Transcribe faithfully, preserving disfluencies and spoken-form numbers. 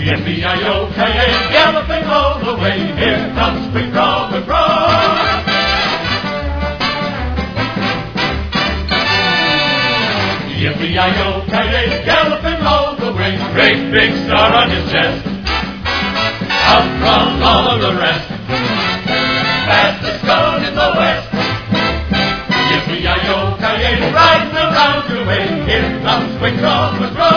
Yippee-yi-yo-ki-yay, galloping all the way, here comes Big Brother Frog. Yippee-yi-yo-ki-yay, galloping all the way, great big star on his chest, out from all of the rest, fastest gun in the west. Yippee-yi-yo-ki-yay, riding around your way, here comes Big Brother Frog.